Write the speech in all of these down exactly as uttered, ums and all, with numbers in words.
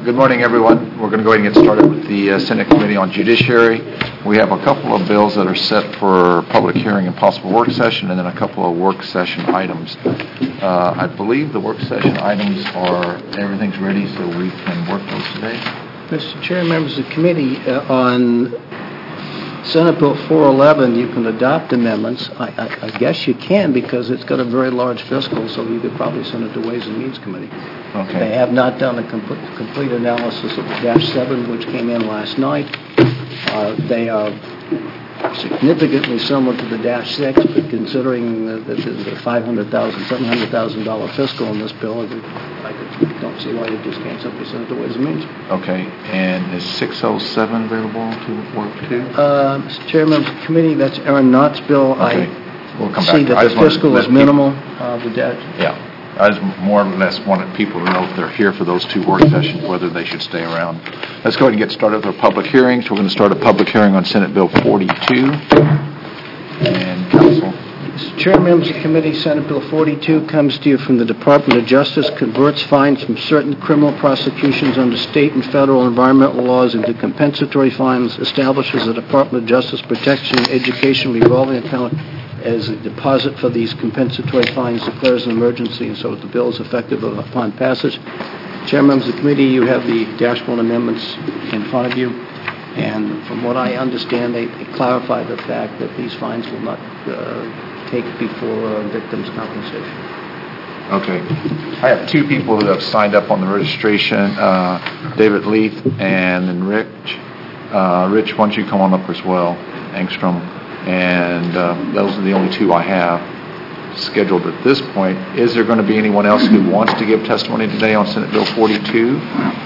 Good morning, everyone. We're going to go ahead and get started with the uh, Senate Committee on Judiciary. We have a couple of bills that are set for public hearing and possible work session, and then a couple of work session items. Uh, I believe the work session items are, everything's ready, so we can work those today. Mister Chair, members of the committee, uh, on Senate Bill four eleven, you can adopt amendments. I, I, I guess you can because it's got a very large fiscal, so you could probably send it to Ways and Means Committee. Okay. They have not done a complete, complete analysis of the Dash seven, which came in last night. Uh, they are significantly similar to the Dash six, but considering the, the, the five hundred thousand dollars, seven hundred thousand dollars fiscal in this bill, I don't see why you just can't simply send it to Ways and Means. Okay. And is six oh seven available to work too? Uh, Mister Chairman of the committee, that's Aaron Knott's bill. Okay. I we'll come see back. that the fiscal is minimal. Uh, the Dash. Yeah. I just more or less wanted people to know if they're here for those two work sessions, whether they should stay around. Let's go ahead and get started with our public hearings. We're going to start a public hearing on Senate Bill forty-two. And Council. Mister Chair, members of the committee, Senate Bill forty-two comes to you from the Department of Justice, converts fines from certain criminal prosecutions under state and federal environmental laws into compensatory fines, establishes a Department of Justice Protection and Education revolving account as a deposit for these compensatory fines, declares an emergency, and so the bill is effective upon passage. Chair, members of the committee, you have the Dash one amendments in front of you, and from what I understand, they, they clarify the fact that these fines will not uh, take before uh, victims' compensation. Okay. I have two people who have signed up on the registration, uh, David Leith and then Rich. Uh, Rich, why don't you come on up as well, Angstrom. And uh, those are the only two I have scheduled at this point. Is there going to be anyone else who wants to give testimony today on Senate Bill forty-two?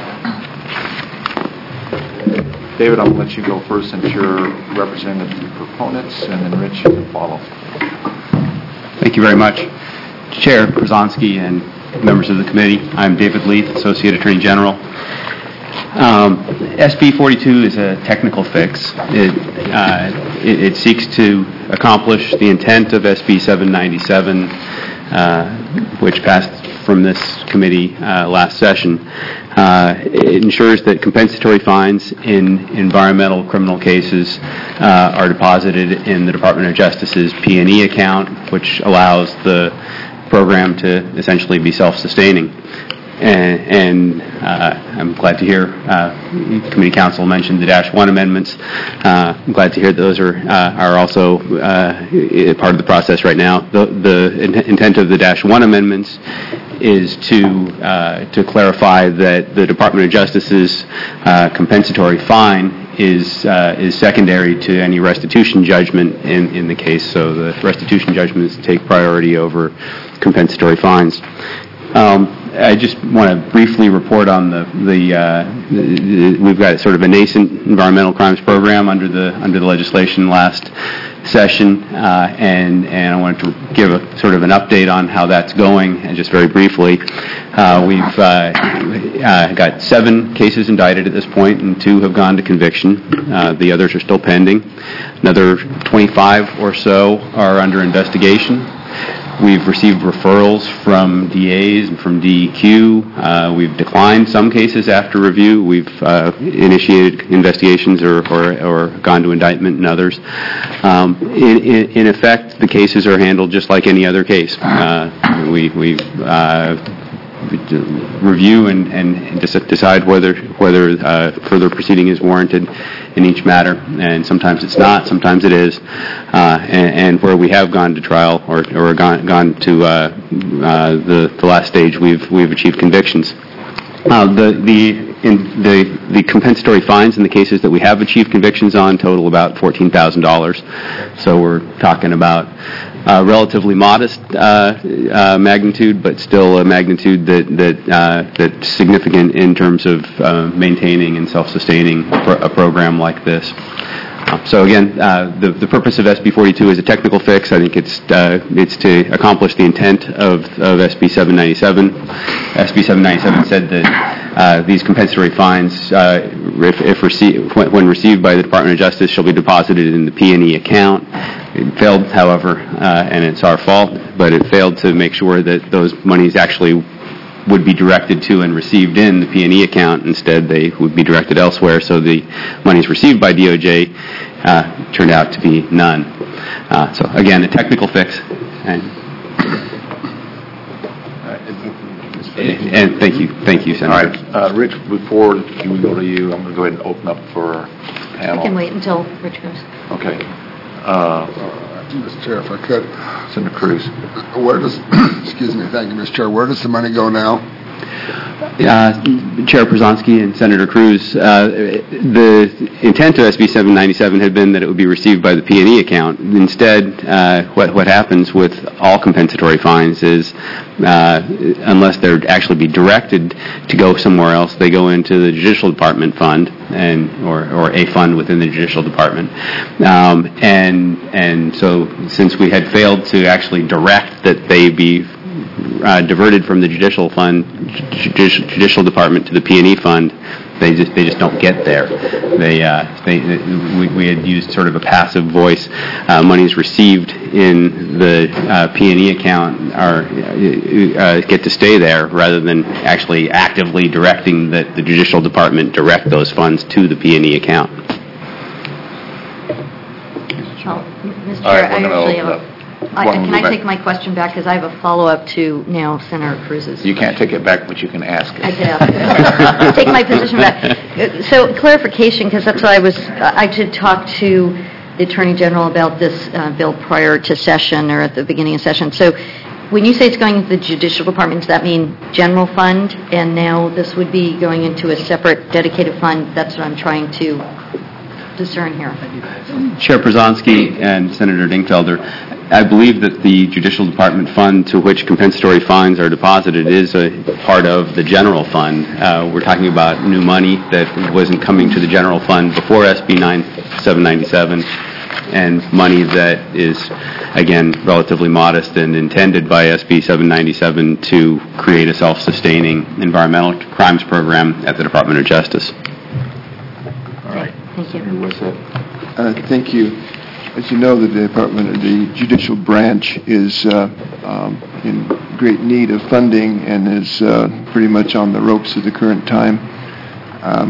David, I'm going to let you go first since you're representing the proponents, and then Rich, you can follow. Thank you very much. Chair Krasonsky and members of the committee, I'm David Leith, Associate Attorney General. Um, S B forty-two is a technical fix. It, uh, it, it seeks to accomplish the intent of S B seven ninety-seven, uh, which passed from this committee uh, last session. Uh, it ensures that compensatory fines in environmental criminal cases uh, are deposited in the Department of Justice's P and E account, which allows the program to essentially be self-sustaining. And, and uh, I'm glad to hear uh, Committee Counsel mentioned the Dash one amendments. Uh, I'm glad to hear those are uh, are also uh, part of the process right now. The, the in- intent of the Dash one amendments is to uh, to clarify that the Department of Justice's uh, compensatory fine is uh, is secondary to any restitution judgment in, in the case. So the restitution judgments take priority over compensatory fines. Um, I just want to briefly report on the the, uh, the we've got sort of a nascent environmental crimes program under the under the legislation last session, uh, and and I wanted to give a sort of an update on how that's going, and just very briefly, uh, we've uh, uh, got seven cases indicted at this point, and two have gone to conviction. Uh, the others are still pending. Another twenty-five or so are under investigation. We've received referrals from D As and from D E Q. Uh, we've declined some cases after review. We've uh, initiated investigations or, or, or gone to indictment in others. Um, in, in, in effect, the cases are handled just like any other case. Uh, we we uh, review and, and, and decide whether whether uh, further proceeding is warranted in each matter, and sometimes it's not, sometimes it is, uh, and, and where we have gone to trial or, or gone gone to uh, uh, the the last stage, we've we've achieved convictions. Uh, the the in the the compensatory fines in the cases that we have achieved convictions on total about fourteen thousand dollars. So we're talking about uh, relatively modest uh, uh, magnitude, but still a magnitude that that uh, that's significant in terms of uh, maintaining and self-sustaining a, pro- a program like this. So again, uh, the, the purpose of S B forty-two is a technical fix. I think it's uh, it's to accomplish the intent of, of S B seven ninety-seven. S B seven ninety-seven said that uh, these compensatory fines, uh, if, if received, when, when received by the Department of Justice, shall be deposited in the P and E account. It failed, however, uh, and it's our fault, but it failed to make sure that those monies actually would be directed to and received in the P and E account. Instead, they would be directed elsewhere. So the monies received by D O J uh, turned out to be none. Uh, so again, a technical fix. And, and thank you, thank you, Senator. All right, uh, Rich, before we go to you, I'm going to go ahead and open up for panel. I can wait until Rich goes. Okay. Uh, Mister Chair, if I could. Senator Cruz. Where does, excuse me, thank you, Mister Chair. Where does the money go now? Uh, Chair Przonski and Senator Cruz, uh, the intent of S B seven ninety-seven had been that it would be received by the P and E account. Instead, uh, what, what happens with all compensatory fines is, uh, unless they're actually be directed to go somewhere else, they go into the Judicial Department fund and or, or a fund within the Judicial Department. Um, and and so, since we had failed to actually direct that they be Uh, diverted from the judicial fund, judicial, judicial department to the P and E fund, they just they just don't get there. They uh, they we, we had used sort of a passive voice. Uh, monies received in the uh, P and E account are uh, get to stay there rather than actually actively directing that the judicial department direct those funds to the P and E account. Well, Mister All right, Chair, I we're gonna actually open have up. a, I, Why don't we can go I back? take my question back because I have a follow-up to now Senator Cruz's. You can't take it back, but you can ask it. I can ask. Take my position back. Uh, So clarification, because that's what I was. I did talk to the Attorney General about this uh, bill prior to session or at the beginning of session. So when you say it's going into the Judicial Department, does that mean general fund? And now this would be going into a separate dedicated fund. That's what I'm trying to discern here. Chair Przonski and Senator Dingfelder, I believe that the Judicial Department fund to which compensatory fines are deposited is a part of the general fund. Uh, we're talking about new money that wasn't coming to the general fund before S B seven ninety-seven, and money that is, again, relatively modest and intended by S B seven ninety-seven to create a self-sustaining environmental crimes program at the Department of Justice. All right. Thank you. What's that? Uh, Thank you. As you know, the Department of the Judicial Branch is uh, um, in great need of funding and is uh, pretty much on the ropes at the current time. Um,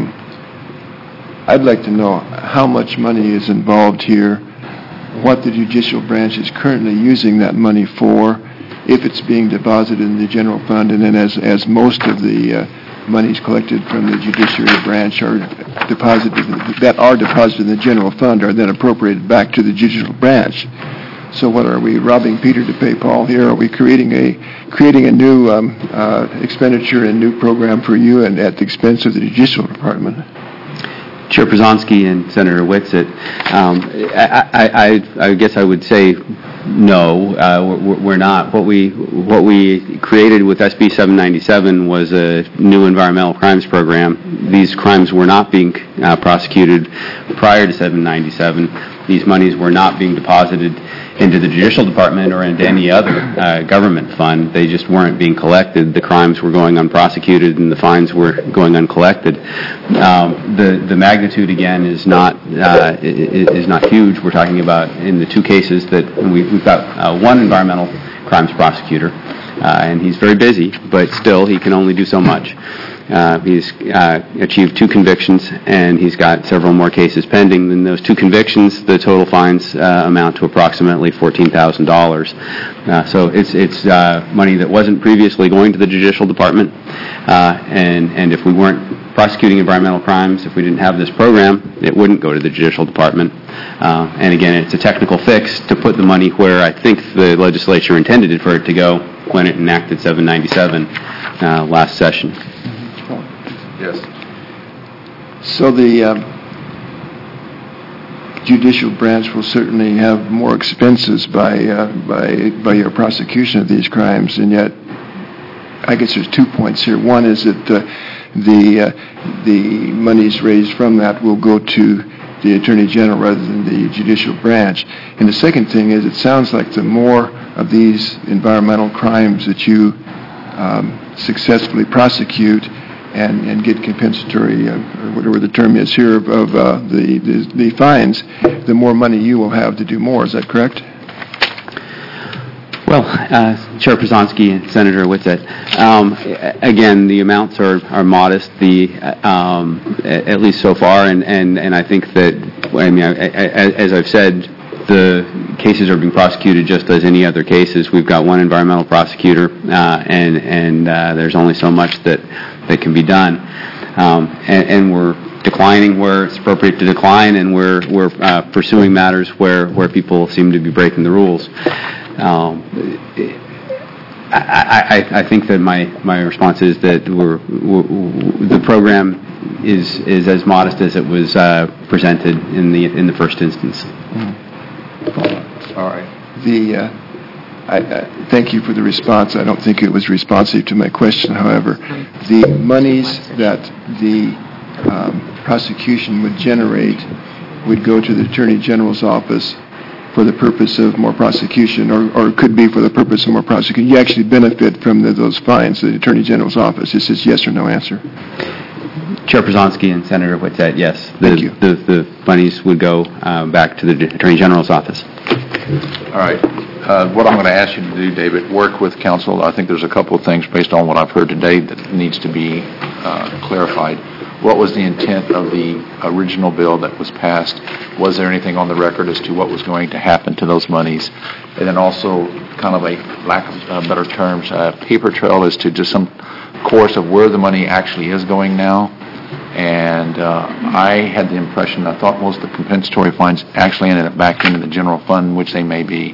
I'd like to know how much money is involved here, what the Judicial Branch is currently using that money for, if it's being deposited in the general fund, and then as, as most of the uh, monies collected from the Judiciary Branch are deposited, that are deposited in the general fund are then appropriated back to the Judicial Branch. So what, are we robbing Peter to pay Paul here? Are we creating a creating a new um, uh, expenditure and new program for you and at the expense of the Judicial Department? Chair Przonski and Senator Whitsitt, um, I, I, I, I guess I would say no, uh, we're, we're not. What we what we created with S B seven ninety-seven was a new environmental crimes program. These crimes were not being uh, prosecuted prior to seven ninety-seven. These monies were not being deposited into the Judicial Department or into any other uh, government fund. They just weren't being collected. The crimes were going unprosecuted and the fines were going uncollected. Um, the the magnitude again is not uh, is not huge. We're talking about in the two cases that we, we've got uh, one environmental crimes prosecutor, uh, and he's very busy, but still he can only do so much. Uh, he's uh, achieved two convictions, and he's got several more cases pending. In those two convictions, the total fines uh, amount to approximately fourteen thousand dollars. Uh, so it's it's uh, money that wasn't previously going to the Judicial Department, uh, and and if we weren't prosecuting environmental crimes, if we didn't have this program, it wouldn't go to the Judicial Department. Uh, and again, it's a technical fix to put the money where I think the legislature intended it for it to go when it enacted seven ninety-seven uh, last session. Yes. So the um, Judicial Branch will certainly have more expenses by uh, by by your prosecution of these crimes, and yet I guess there's two points here. One is that uh, the uh, the monies raised from that will go to the Attorney General rather than the Judicial Branch. And the second thing is, it sounds like the more of these environmental crimes that you um, successfully prosecute and, and get compensatory, uh, or whatever the term is here, of, of uh, the, the the fines, the more money you will have to do more. Is that correct? Well, uh, Chair Przanski and Senator Whitsett, um, again, the amounts are, are modest, the um, at least so far, and, and, and I think that, I mean, I, I, as I've said, the cases are being prosecuted just as any other cases. We've got one environmental prosecutor, uh, and and uh, there's only so much that, that can be done, um, and, and we're declining where it's appropriate to decline, and we're we're uh, pursuing matters where, where people seem to be breaking the rules. Um, I, I, I think that my, my response is that we're, we're, the program is is as modest as it was uh, presented in the in the first instance. All right. The uh, I, I, thank you for the response. I don't think it was responsive to my question. However, the monies that the um, prosecution would generate would go to the Attorney General's office for the purpose of more prosecution, or, or could be for the purpose of more prosecution. You actually benefit from the, those fines, the Attorney General's office. This is yes or no answer. Chair Przanski and Senator Whitsett, yes. The, Thank you. The, the monies would go uh, back to the Attorney General's office. All right. Uh, what I'm going to ask you to do, David, work with counsel. I think there's a couple of things based on what I've heard today that needs to be uh, clarified. What was the intent of the original bill that was passed? Was there anything on the record as to what was going to happen to those monies? And then also, kind of a lack of uh, better terms, uh, paper trail as to just some course of where the money actually is going now. And uh, I had the impression, I thought most of the compensatory fines actually ended up back into the general fund, which they may be.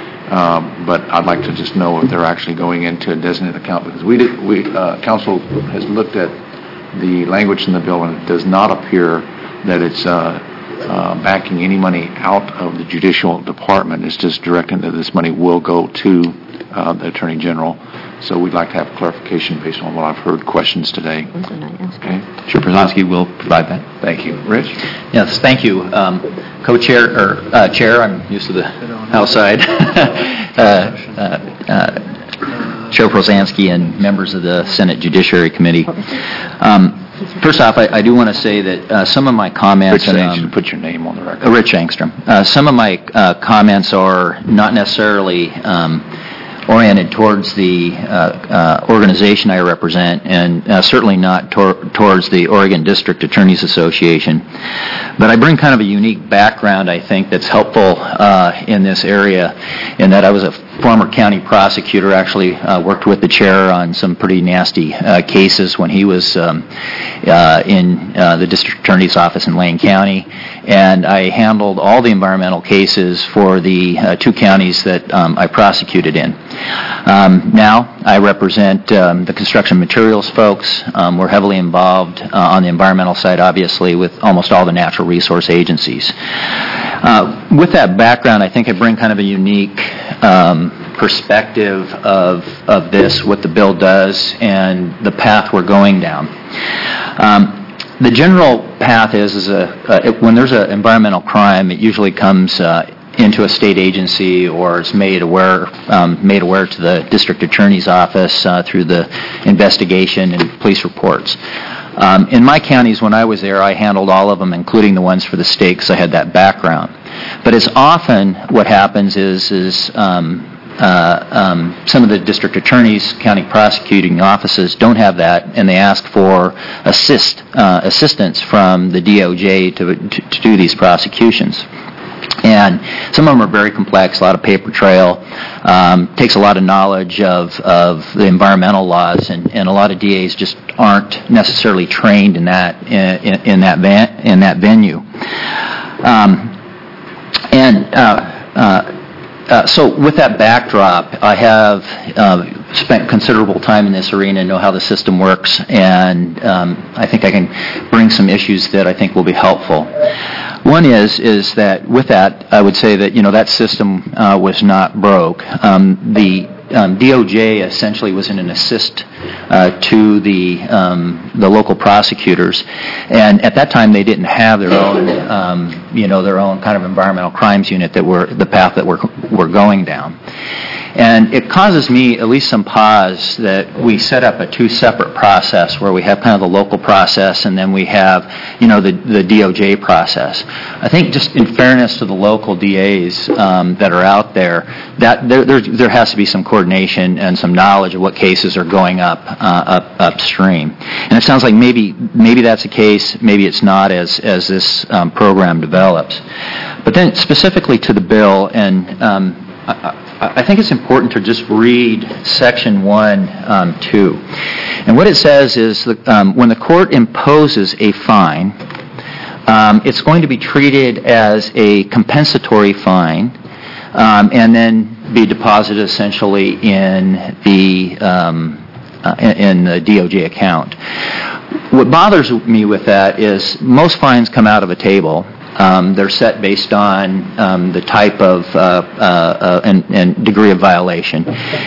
Um, but I'd like to just know if they're actually going into a designated account, because we did, we uh, council has looked at the language in the bill, and it does not appear that it's uh, uh, backing any money out of the judicial department. It's just directing that this money will go to uh, the Attorney General. So we'd like to have clarification based on what I've heard questions today. Okay. Chair Przanski will provide that. Thank you. Rich? Yes, thank you. Um, Co-chair, or uh, Chair, I'm used to the outside. uh, uh, uh, Chair Przanski and members of the Senate Judiciary Committee. Um, first off, I, I do want to say that uh, some of my comments... Rich, um, you put your name on the record. Uh, Rich Angstrom. Uh, some of my uh, comments are not necessarily um, oriented towards the uh, uh, organization I represent, and uh, certainly not tor- towards the Oregon District Attorneys Association. But I bring kind of a unique background, I think, that's helpful uh, in this area, in that I was a former county prosecutor, actually uh, worked with the chair on some pretty nasty uh, cases when he was um, uh, in uh, the district attorney's office in Lane County, and I handled all the environmental cases for the uh, two counties that um, I prosecuted in. Um, now I represent um, the construction materials folks. Um, we're heavily involved uh, on the environmental side, obviously, with almost all the natural resource agencies. Uh, with that background, I think I bring kind of a unique um, perspective of of this, what the bill does, and the path we're going down. Um, the general path is, is a, uh, it, when there's an environmental crime, it usually comes uh, into a state agency or is made aware um, made aware to the district attorney's office uh, through the investigation and police reports. Um, in my counties, when I was there, I handled all of them, including the ones for the state, because I had that background. But as often what happens is, is um, uh, um, some of the district attorneys, county prosecuting offices don't have that, and they ask for assist uh, assistance from the D O J to, to, to do these prosecutions. And some of them are very complex, a lot of paper trail, um, takes a lot of knowledge of, of the environmental laws, and, and a lot of D As just aren't necessarily trained in that in, in that van, in that venue. Um, and uh, uh, uh, so with that backdrop, I have uh, spent considerable time in this arena and know how the system works, and um, I think I can bring some issues that I think will be helpful. One is is that with that, I would say that, you know, that system uh, was not broke. Um, the um, D O J essentially was in an assist uh, to the um, the local prosecutors, and at that time they didn't have their own, um, you know, their own kind of environmental crimes unit that were the path that we're we're going down. And it causes me at least some pause that we set up a two separate process where we have kind of the local process and then we have, you know, the, the D O J process. I think just in fairness to the local D As um, that are out there, that there, there there has to be some coordination and some knowledge of what cases are going up uh, up upstream. And it sounds like maybe maybe that's the case, maybe it's not as as this um, program develops. But then specifically to the bill, and um, I, I think it's important to just read Section one, um, two. And what it says is that um, when the court imposes a fine, um, it's going to be treated as a compensatory fine um, and then be deposited essentially in the um, uh, in, in the D O J account. What bothers me with that is most fines come out of a table. Um, they're set based on um, the type of uh, uh, uh, and, and degree of violation,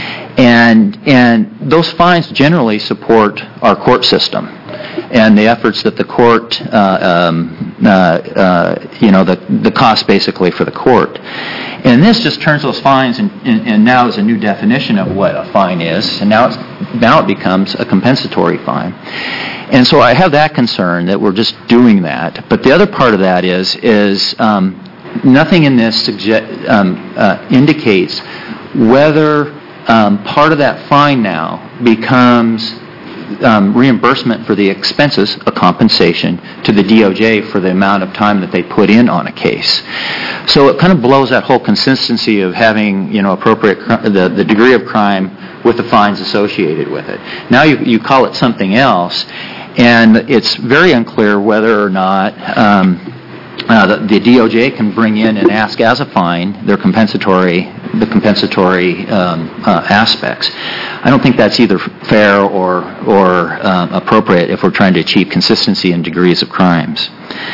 and and those fines generally support our court system and the efforts that the court, uh, um, uh, uh, you know, the the cost basically for the court. And this just turns those fines, and, and, and now is a new definition of what a fine is, and now it's now it becomes a compensatory fine. And so I have that concern that we're just doing that. But the other part of that is is um, nothing in this suggest, um, uh, indicates whether um, part of that fine now becomes um, reimbursement for the expenses, a compensation to the D O J for the amount of time that they put in on a case. So it kind of blows that whole consistency of having, you know, appropriate cr- the the degree of crime with the fines associated with it. Now you you call it something else. And it's very unclear whether or not um, uh, the, the D O J can bring in and ask as a fine their compensatory, the compensatory um, uh, aspects. I don't think that's either fair or or uh, appropriate if we're trying to achieve consistency in degrees of crimes.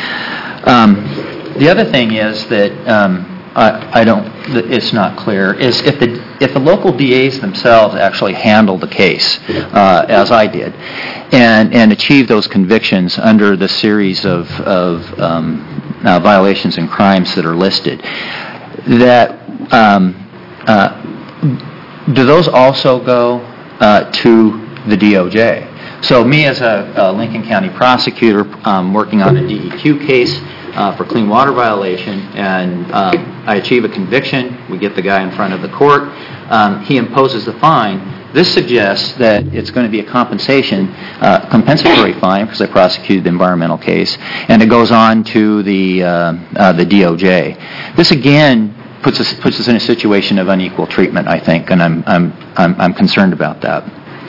Um, the other thing is that um, I, I don't. It's not clear. Is if the if the local D As themselves actually handle the case, uh, as I did, and and achieve those convictions under the series of of um, uh, violations and crimes that are listed, that um, uh, do those also go uh, to the D O J? So me as a, a Lincoln County prosecutor um, working on a D E Q case. Uh, for clean water violation, and um, I achieve a conviction. We get the guy in front of the court. Um, he imposes the fine. This suggests that it's going to be a compensation, uh, compensatory fine, because I prosecuted the environmental case, and it goes on to the uh, uh, the D O J. This again puts us puts us in a situation of unequal treatment, I think, and I'm I'm I'm, I'm concerned about that.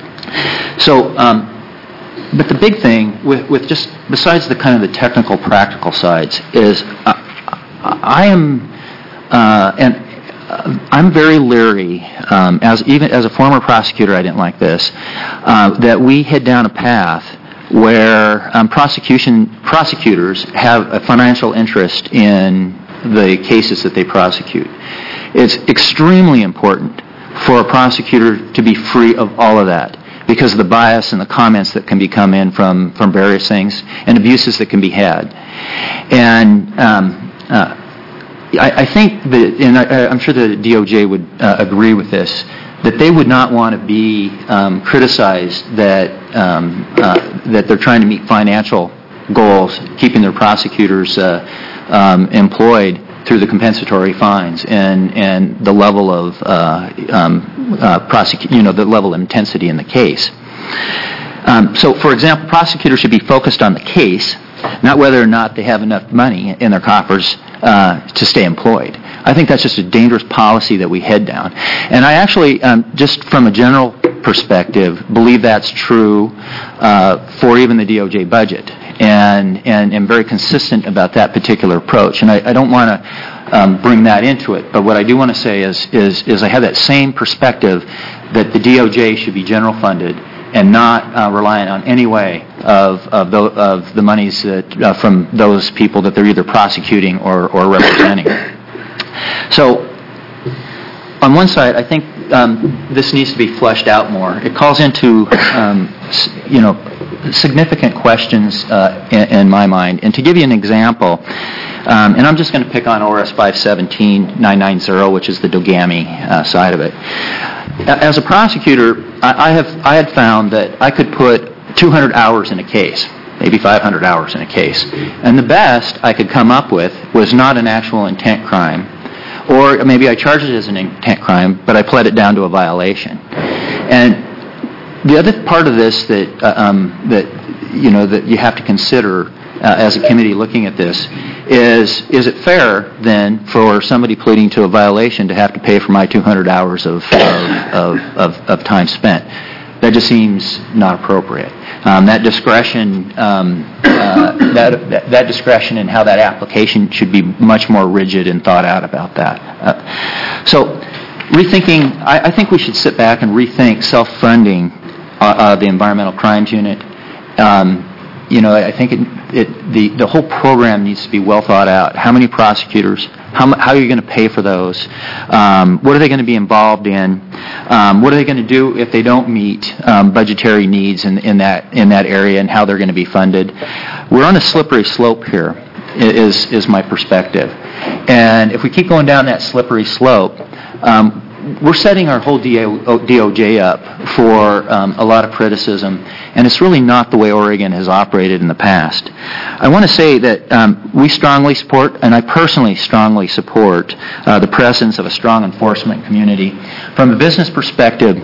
So. Um, But the big thing, with, with just besides the kind of the technical, practical sides, is uh, I am, uh, and uh, I'm very leery. Um, as even as a former prosecutor, I didn't like this. Uh, that we head down a path where um, prosecution prosecutors have a financial interest in the cases that they prosecute. It's extremely important for a prosecutor to be free of all of that, because of the bias and the comments that can be come in from, from various things and abuses that can be had. And um, uh, I, I think that, and I, I'm sure the D O J would uh, agree with this, that they would not want to be um, criticized that um, uh, that they're trying to meet financial goals, keeping their prosecutors uh, um, employed through the compensatory fines and, and the level of uh, um, uh, prosecu- you know, the level of intensity in the case. Um, so, for example, prosecutors should be focused on the case, not whether or not they have enough money in their coffers uh, to stay employed. I think that's just a dangerous policy that we head down. And I actually, um, just from a general perspective, believe that's true uh, for even the D O J budget. And and am very consistent about that particular approach. And I, I don't want to um, bring that into it, but what I do want to say is, is is I have that same perspective that the D O J should be general funded and not uh, reliant on any way of of the, of the monies that, uh, from those people that they're either prosecuting or, or representing. So on one side, I think um, this needs to be fleshed out more. It calls into um, you know. significant questions uh, in, in my mind. And to give you an example, um, and I'm just going to pick on O R S five seventeen nine ninety, which is the Dogami uh, side of it. As a prosecutor, I, I have I had found that I could put two hundred hours in a case, maybe five hundred hours in a case, and the best I could come up with was not an actual intent crime, or maybe I charged it as an intent crime, but I pled it down to a violation. And the other part of this that uh, um, that you know that you have to consider uh, as a committee looking at this is: is it fair then for somebody pleading to a violation to have to pay for my two hundred hours of of, of, of time spent? That just seems not appropriate. Um, that discretion, um, uh, that, that that discretion and how that application should be much more rigid and thought out about that. Uh, so, rethinking, I, I think we should sit back and rethink self-funding uh, uh, the Environmental Crimes Unit. Um, you know, I think it, it, the the whole program needs to be well thought out. How many prosecutors? How, how are you going to pay for those? Um, what are they going to be involved in? Um, what are they going to do if they don't meet um, budgetary needs in, in that in that area, and how they're going to be funded? We're on a slippery slope here, is is my perspective. And if we keep going down that slippery slope, um, we're setting our whole D O J up for um, a lot of criticism, and it's really not the way Oregon has operated in the past. I want to say that um, we strongly support, and I personally strongly support, uh, the presence of a strong enforcement community. From a business perspective,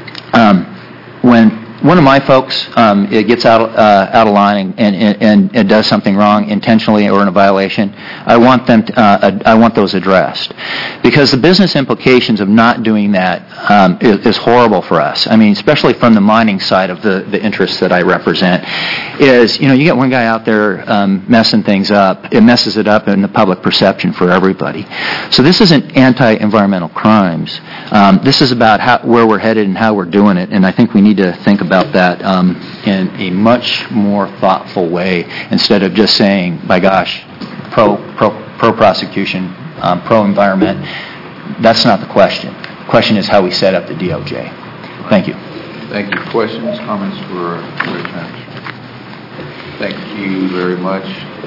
um, when one of my folks um, it gets out uh, out of line and, and, and, and does something wrong intentionally or in a violation, I want them to, uh, I want those addressed, because the business implications of not doing that um, is, is horrible for us. I mean, especially from the mining side of the, the interests that I represent, is you know you get one guy out there um, messing things up, it messes it up in the public perception for everybody. So this isn't anti-environmental crimes. Um, this is about how, where we're headed and how we're doing it, and I think we need to think about about that um, in a much more thoughtful way, instead of just saying, by gosh, pro pro pro prosecution, um, pro environment. That's not the question. The question is how we set up the D O J. Thank you. Thank you. Questions, comments for Rich Hatch? Thank you very much,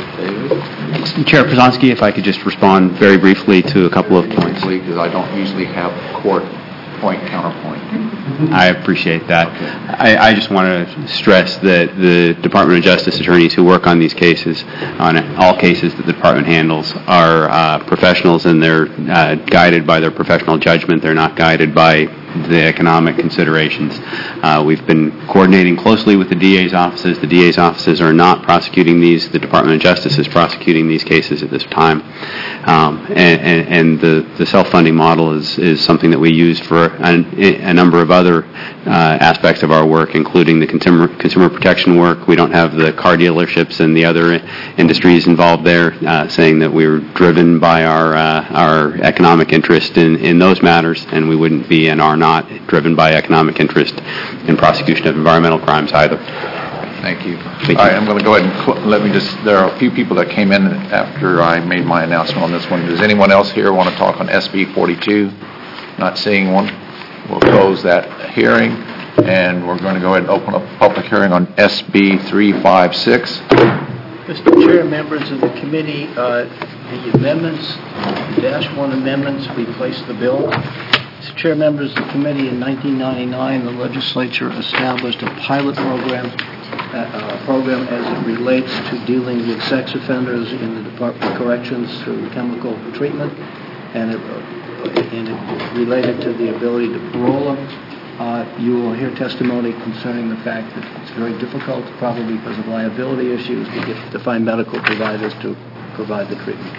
David. Chair Przanski, if I could just respond very briefly to a couple of points. Because I don't usually have court point counterpoint. I appreciate that. I, I just want to stress that the Department of Justice attorneys who work on these cases, on all cases that the department handles, are uh, professionals, and they're uh, guided by their professional judgment. They're not guided by the economic considerations. Uh, we've been coordinating closely with the D A's offices. The D A's offices are not prosecuting these. The Department of Justice is prosecuting these cases at this time. Um, and, and, and the, the self-funding model is, is something that we use for a, a number of other uh, aspects of our work, including the consumer consumer protection work. We don't have the car dealerships and the other industries involved there, uh, saying that we were driven by our uh, our economic interest in, in those matters, and we wouldn't be and are not driven by economic interest in prosecution of environmental crimes either. Thank you. Thank All you. right, I'm going to go ahead and cl- let me just, there are a few people that came in after I made my announcement on this one. Does anyone else here want to talk on S B forty-two? Not seeing one. We'll close that hearing, and we're going to go ahead and open up a public hearing on S B three fifty-six. Mister Chair, members of the committee, uh, the amendments, dash one amendments, replace the bill. Mister Chair, members of the committee, in nineteen ninety-nine, the legislature established a pilot program, uh, uh, program as it relates to dealing with sex offenders in the Department of Corrections through chemical treatment, and it, uh, and it related to the ability to parole them. Uh, you will hear testimony concerning the fact that it's very difficult, probably because of liability issues, to get to find medical providers to provide the treatment.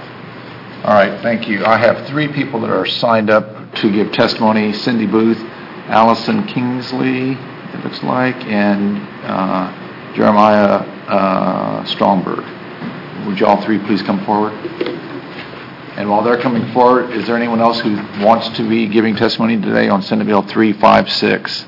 All right, thank you. I have three people that are signed up to give testimony: Cindy Booth, Allison Kingsley, it looks like, and uh, Jeremiah uh, Stromberg. Would you all three please come forward? And while they're coming forward, is there anyone else who wants to be giving testimony today on Senate Bill three fifty-six?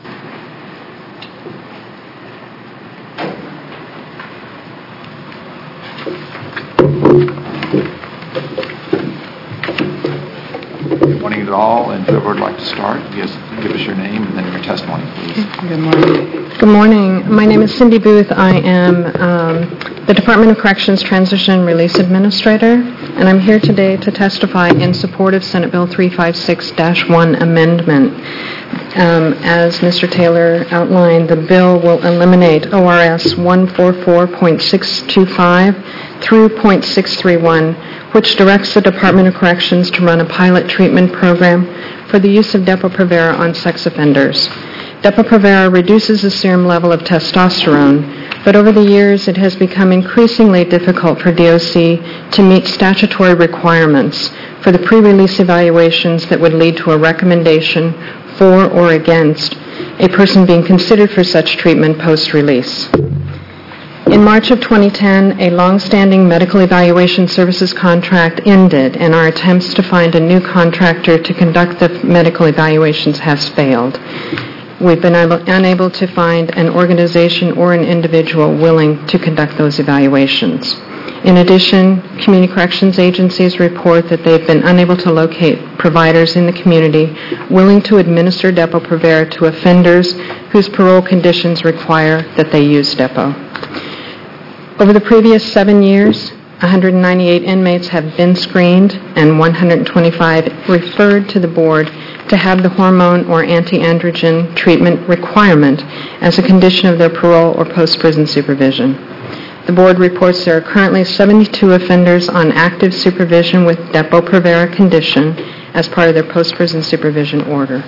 Good morning to all, and whoever would like to start, yes, give us your name and then your testimony, please. Good morning. Good morning. My name is Cindy Booth. I am um, the Department of Corrections Transition and Release Administrator, and I'm here today to testify in support of Senate Bill three fifty-six dash one amendment. Um, as Mister Taylor outlined, the bill will eliminate O R S one forty-four point six two five through point six three one, which directs the Department of Corrections to run a pilot treatment program for the use of Depo-Provera on sex offenders. Depo-Provera reduces the serum level of testosterone, but over the years it has become increasingly difficult for D O C to meet statutory requirements for the pre-release evaluations that would lead to a recommendation for or against a person being considered for such treatment post-release. In March of twenty ten, a long-standing medical evaluation services contract ended, and our attempts to find a new contractor to conduct the medical evaluations has failed. We've been able, unable to find an organization or an individual willing to conduct those evaluations. In addition, community corrections agencies report that they've been unable to locate providers in the community willing to administer Depo-Provera to offenders whose parole conditions require that they use Depo. Over the previous seven years, one hundred ninety-eight inmates have been screened and one hundred twenty-five referred to the board to have the hormone or anti-androgen treatment requirement as a condition of their parole or post-prison supervision. The board reports there are currently seventy-two offenders on active supervision with Depo-Provera condition as part of their post-prison supervision order.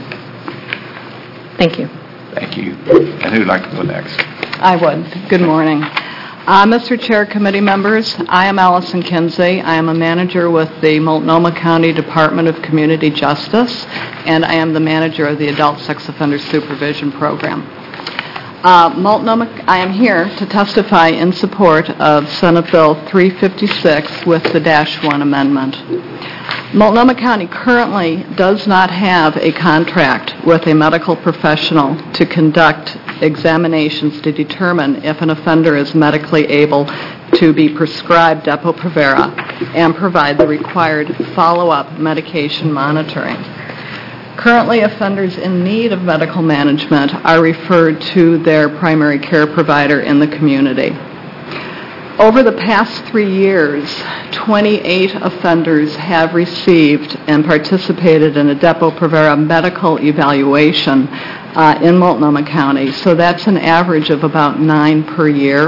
Thank you. Thank you. And who'd like to go next? I would. Good morning. Uh, Mister Chair, committee members, I am Allison Kinsey. I am a manager with the Multnomah County Department of Community Justice, and I am the manager of the Adult Sex Offender Supervision Program. Uh, Multnomah, I am here to testify in support of Senate Bill three fifty-six with the Dash one amendment. Multnomah County currently does not have a contract with a medical professional to conduct examinations to determine if an offender is medically able to be prescribed Depo-Provera and provide the required follow-up medication monitoring. Currently, offenders in need of medical management are referred to their primary care provider in the community. Over the past three years, twenty-eight offenders have received and participated in a Depo-Provera medical evaluation uh, in Multnomah County. So that's an average of about nine per year.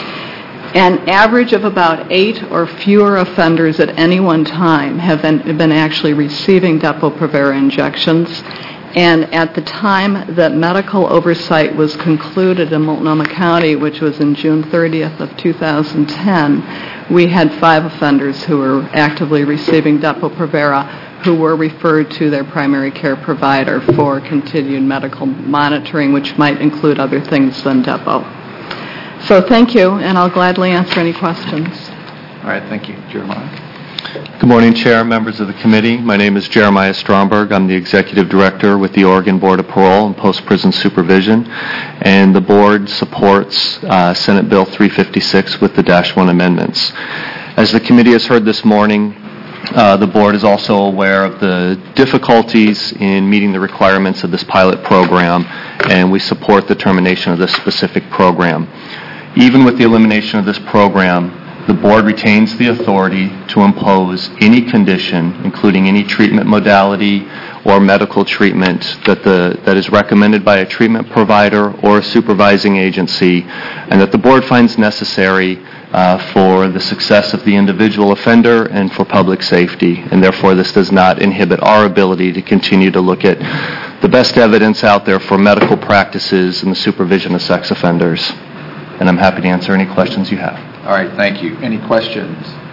An average of about eight or fewer offenders at any one time have been, been actually receiving Depo-Provera injections. And at the time that medical oversight was concluded in Multnomah County, which was in June thirtieth of two thousand ten, we had five offenders who were actively receiving Depo-Provera who were referred to their primary care provider for continued medical monitoring, which might include other things than Depo. So thank you, and I'll gladly answer any questions. All right, thank you. Jeremiah? Good morning, Chair, members of the committee. My name is Jeremiah Stromberg. I'm the Executive Director with the Oregon Board of Parole and Post-Prison Supervision, and the Board supports uh, Senate Bill three fifty-six with the Dash one amendments. As the committee has heard this morning, uh, the Board is also aware of the difficulties in meeting the requirements of this pilot program, and we support the termination of this specific program. Even with the elimination of this program, the Board retains the authority to impose any condition, including any treatment modality or medical treatment that, the, that is recommended by a treatment provider or a supervising agency, and that the Board finds necessary uh, for the success of the individual offender and for public safety. And therefore, this does not inhibit our ability to continue to look at the best evidence out there for medical practices and the supervision of sex offenders. And I'm happy to answer any questions you have. All right, thank you. Any questions?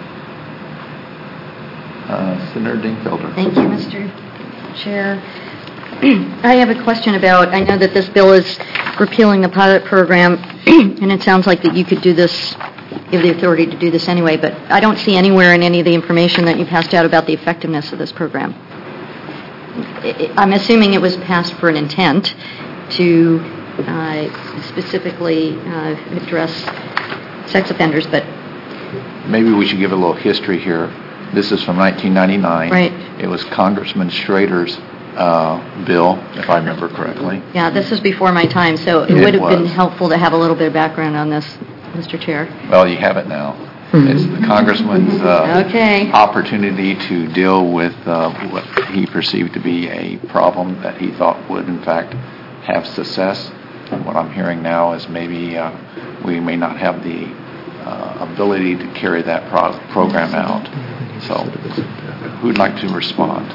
Uh, Senator Dingfelder. Thank you, Mister Chair. I have a question about, I know that this bill is repealing the pilot program, and it sounds like that you could do this, you have the authority to do this anyway, but I don't see anywhere in any of the information that you passed out about the effectiveness of this program. I'm assuming it was passed for an intent to uh, specifically uh, address sex offenders, but... Maybe we should give a little history here. This is from nineteen ninety-nine. Right. It was Congressman Schrader's uh, bill, if I remember correctly. Yeah, this was before my time, so it It would have been was. helpful to have a little bit of background on this, Mister Chair. Well, you have it now. It's the congressman's uh, Okay. opportunity to deal with uh, what he perceived to be a problem that he thought would, in fact, have success. And what I'm hearing now is maybe uh, we may not have the uh, ability to carry that pro- program out. So, who'd like to respond?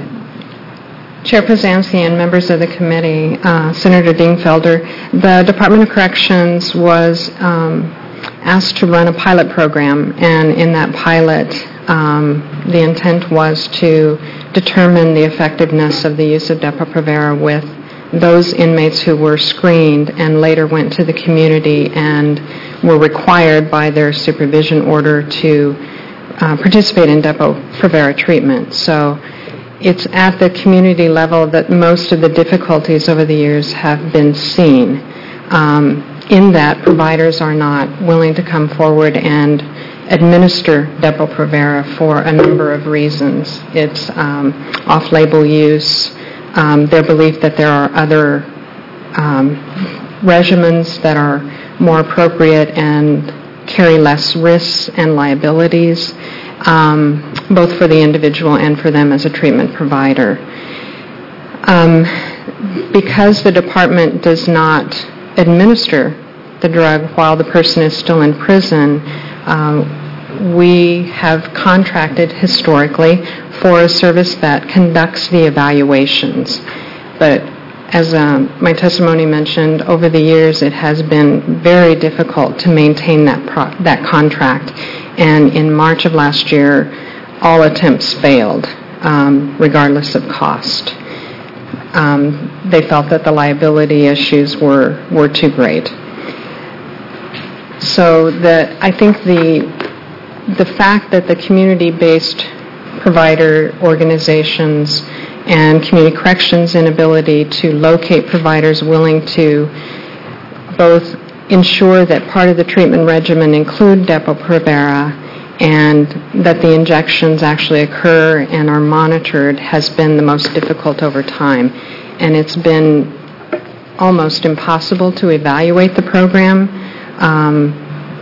Chair Pozansky and members of the committee, uh, Senator Dingfelder, the Department of Corrections was um, asked to run a pilot program, and in that pilot, um, the intent was to determine the effectiveness of the use of Depo-Provera with those inmates who were screened and later went to the community and were required by their supervision order to uh, participate in Depo-Provera treatment. So it's at the community level that most of the difficulties over the years have been seen. Um, in that, providers are not willing to come forward and administer Depo-Provera for a number of reasons. It's um, off-label use, um, their belief that there are other um, regimens that are more appropriate and carry less risks and liabilities, um, both for the individual and for them as a treatment provider. Um, because the department does not administer the drug while the person is still in prison, um, we have contracted historically for a service that conducts the evaluations. But as um, my testimony mentioned, over the years it has been very difficult to maintain that pro- that contract. And in March of last year, all attempts failed, um, regardless of cost. Um, they felt that the liability issues were, were too great. So the, I think the, the fact that the community-based provider organizations and community corrections inability to locate providers willing to both ensure that part of the treatment regimen include Depo-Provera and that the injections actually occur and are monitored has been the most difficult over time. And it's been almost impossible to evaluate the program. Um,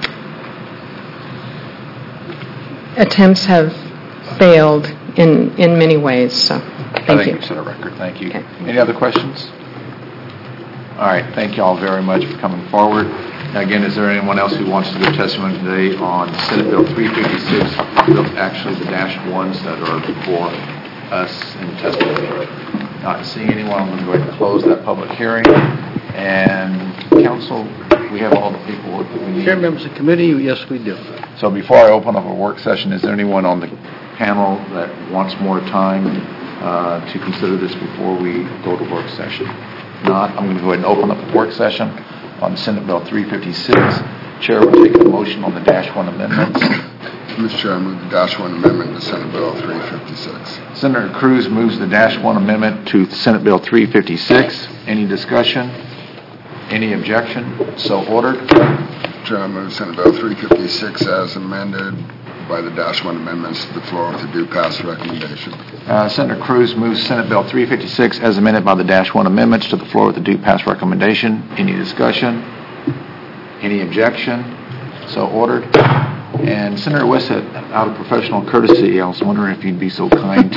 attempts have failed in, in many ways, so thank I think you. you set a record. Thank you. Okay. Any other questions? All right. Thank you all very much for coming forward. Now, again, is there anyone else who wants to give testimony today on Senate Bill three fifty-six, actually the dash ones that are before us in testimony? Not seeing anyone, I'm going to go ahead and close that public hearing. And council, we have all the people that we need. Chair, members of the committee, yes, we do. So before I open up a work session, is there anyone on the panel that wants more time uh, to consider this before we go to work session? Not, I'm going to go ahead and open up the work session on Senate Bill three fifty-six. Chair will take a motion on the dash one amendments. Mister Chair, I move the dash one amendment to Senate Bill three fifty-six. Senator Cruz moves the dash one amendment to Senate Bill three fifty-six. Any discussion? Any objection? So ordered. Chair, I move Senate Bill three fifty-six as amended by the dash one amendments to the floor with a due pass recommendation. Uh, Senator Cruz moves Senate Bill three fifty-six as amended by the dash one amendments to the floor with a due pass recommendation. Any discussion? Any objection? So ordered. And Senator Wissett, out of professional courtesy, I was wondering if you'd be so kind to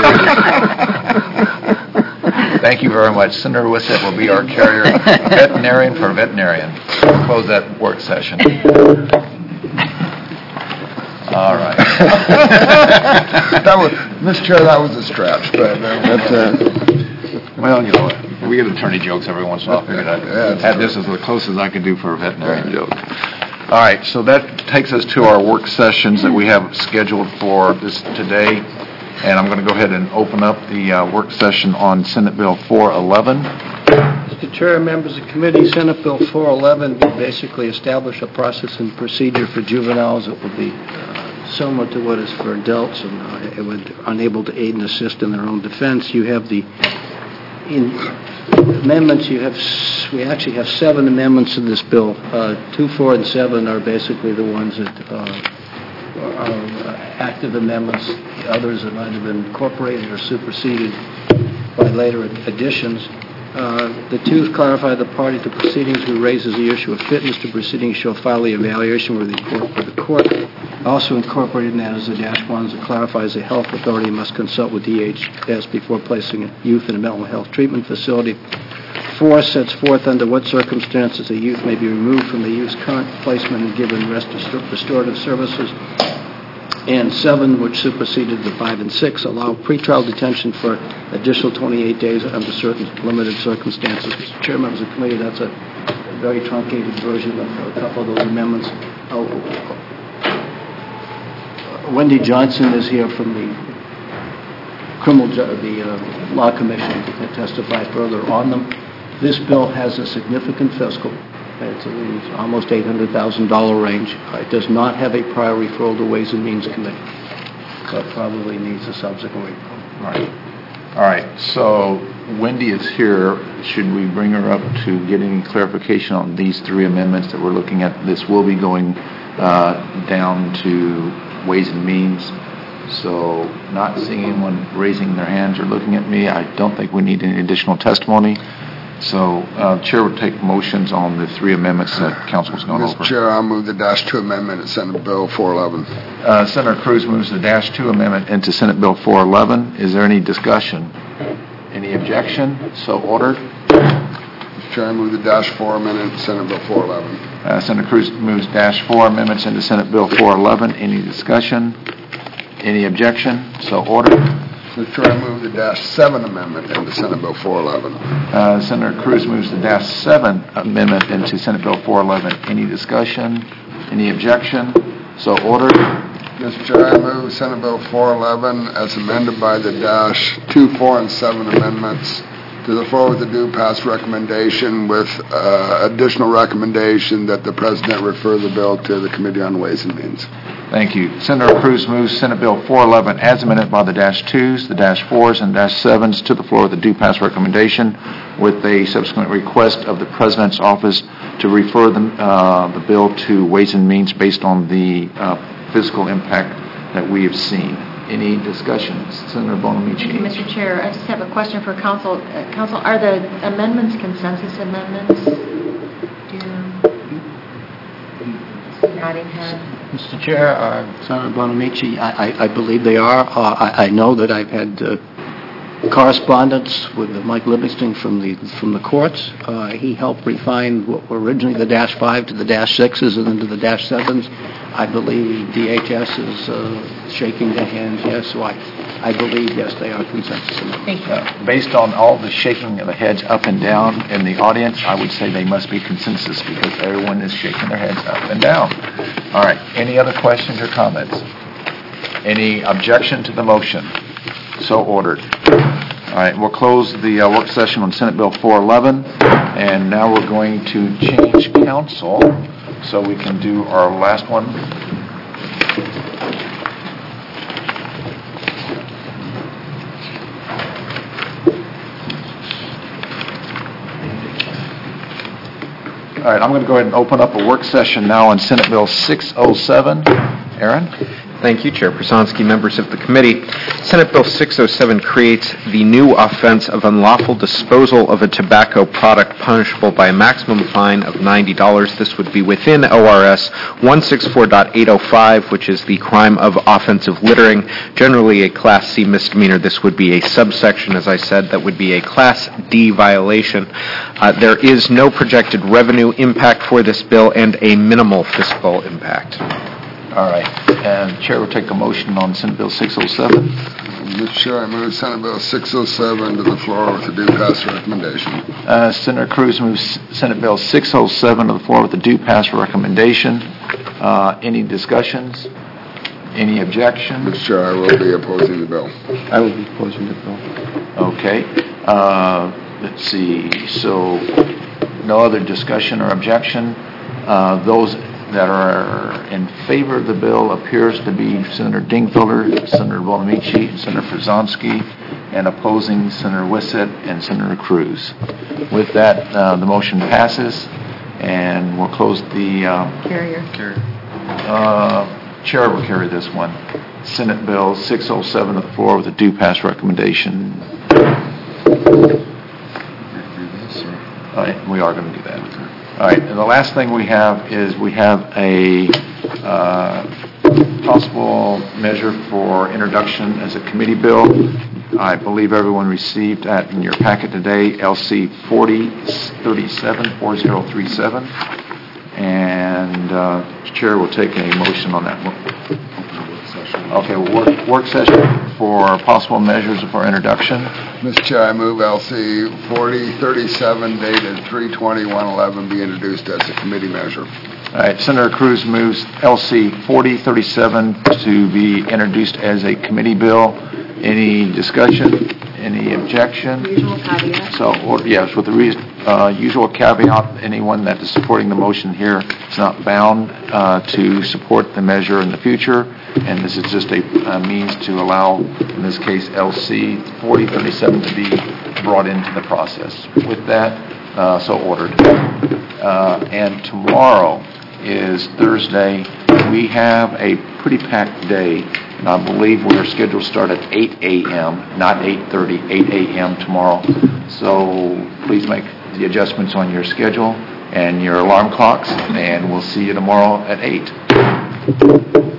uh, Thank you very much. Senator Wissett will be our carrier veterinarian for veterinarian. We'll close that work session. All right. That was, Mister Chair, that was a stretch, but uh, that's uh, well, you know, we get attorney jokes every once in a while. I figured I'd had this as the closest I could do for a veterinarian joke. All right, so that takes us to our work sessions that we have scheduled for this today, and I'm going to go ahead and open up the uh, work session on Senate Bill four eleven. Mister Chair, members of the committee, Senate Bill four eleven would basically establish a process and procedure for juveniles that would be uh, similar to what is for adults, and uh, it would unable to aid and assist in their own defense. You have the in amendments. You have we actually have seven amendments in this bill. Uh, two, four, and seven are basically the ones that uh, are uh, active amendments. The others have either been incorporated or superseded. by later additions. Uh, The two clarify the party to proceedings who raises the issue of fitness to proceedings shall file the evaluation with the court. With the court. Also incorporated in that is the dash ones that clarifies the health authority must consult with D H S before placing a youth in a mental health treatment facility. Four sets forth under what circumstances a youth may be removed from the youth's current placement and given rest restorative services. And seven, which superseded the five and six, allow pretrial detention for additional twenty-eight days under certain limited circumstances. Mister Chair, members of the committee, that's a very truncated version of a couple of those amendments. Oh, Wendy Johnson is here from the criminal, ju- the uh, law commission to testify further on them. This bill has a significant fiscal. It's, it's almost eight hundred thousand dollars range. Uh, It does not have a prior referral to Ways and Means Committee, so it probably needs a subsequent referral. All right. All right, so Wendy is here. Should we bring her up to get any clarification on these three amendments that we're looking at? This will be going uh, down to Ways and Means. So not seeing anyone raising their hands or looking at me, I don't think we need any additional testimony. So uh, Chair would take motions on the three amendments that Council's gone over. Mister Chair, I'll move the dash two amendment in Senate Bill four eleven. Uh, Senator Cruz moves the dash two amendment into Senate Bill four eleven. Is there any discussion? Any objection? So ordered. Mister Chair, I move the dash four amendment in Senate Bill four eleven. Uh, Senator Cruz moves dash four amendments into Senate Bill four eleven. Any discussion? Any objection? So ordered. Mister Chair, I move the dash seven amendment into Senate Bill four eleven. Uh, Senator Cruz moves the dash seven amendment into Senate Bill four eleven. Any discussion? Any objection? So ordered. Mister Chair, I move Senate Bill four eleven as amended by the dash two, four, and seven amendments to the floor with the due pass recommendation with uh, additional recommendation that the President refer the bill to the Committee on Ways and Means. Thank you. Senator Cruz moves Senate Bill four eleven as amended by the dash twos, the dash fours, and dash sevens to the floor with the due pass recommendation with a subsequent request of the President's office to refer the, uh, the bill to Ways and Means based on the uh, fiscal impact that we have seen. Any discussions? Senator Bonamici. Thank you, Mister Chair. I just have a question for Council. Uh, Council, are the amendments consensus amendments? Do you nodding head? Mister Chair, uh, Senator Bonamici, I, I, I believe they are. Uh, I, I know that I've had uh, correspondence with Mike Livingston from the from the courts. Uh, he helped refine what were originally the dash five to the dash sixes and then to the dash sevens. I believe D H S is uh, shaking their hands, yes. So I, I believe, yes, they are consensus amendments. Thank you. Uh, based on all the shaking of the heads up and down in the audience, I would say they must be consensus because everyone is shaking their heads up and down. All right. Any other questions or comments? Any objection to the motion? So ordered. All right. We'll close the uh, work session on Senate Bill four eleven, and now we're going to change council so we can do our last one. All right, I'm going to go ahead and open up a work session now on Senate Bill six oh seven. Aaron? Thank you, Chair Przonski, members of the committee. Senate Bill six oh seven creates the new offense of unlawful disposal of a tobacco product punishable by a maximum fine of ninety dollars. This would be within O R S one sixty-four point eight oh five, which is the crime of offensive littering, generally a Class C misdemeanor. This would be a subsection, as I said, that would be a Class D violation. Uh, there is no projected revenue impact for this bill and a minimal fiscal impact. All right. And Chair will take a motion on Senate Bill six oh seven. Mister Chair, I move Senate Bill six oh seven to the floor with the due pass recommendation. Uh, Senator Cruz moves Senate Bill six oh seven to the floor with the due pass recommendation. Uh, any discussions? Any objection? Mister Chair, I will be opposing the bill. I will be opposing the bill. Okay. Uh, let's see. So no other discussion or objection. Uh, those that are in favor of the bill appears to be Senator Dingfelder, Senator Bonamici, Senator Przonski, and opposing Senator Wissett and Senator Cruz. With that, uh, the motion passes, and we'll close the... Uh, Carrier. Carrier. Uh, Chair will carry this one. Senate Bill six oh seven to the floor with a due pass recommendation. All right, we are going to do that. All right, and the last thing we have is we have a uh, possible measure for introduction as a committee bill. I believe everyone received that in your packet today, L C forty thirty-seven, forty thirty-seven. And uh, Chair will take a motion on that. Okay, well, work, work session for possible measures for introduction. Mister Chair, I move L C forty thirty-seven dated three twenty-one eleven be introduced as a committee measure. All right, Senator Cruz moves L C forty thirty-seven to be introduced as a committee bill. Any discussion? Any objection? Usual caveat. So, or, yes, with the re- uh, usual caveat, anyone that is supporting the motion here is not bound uh, to support the measure in the future, and this is just a uh, means to allow, in this case, L C forty thirty-seven to be brought into the process. With that, uh, so ordered. Uh, and tomorrow is Thursday. We have a pretty packed day. And I believe we are scheduled to start at eight a.m., not eight thirty, eight a.m. tomorrow. So please make the adjustments on your schedule and your alarm clocks, and we'll see you tomorrow at eight.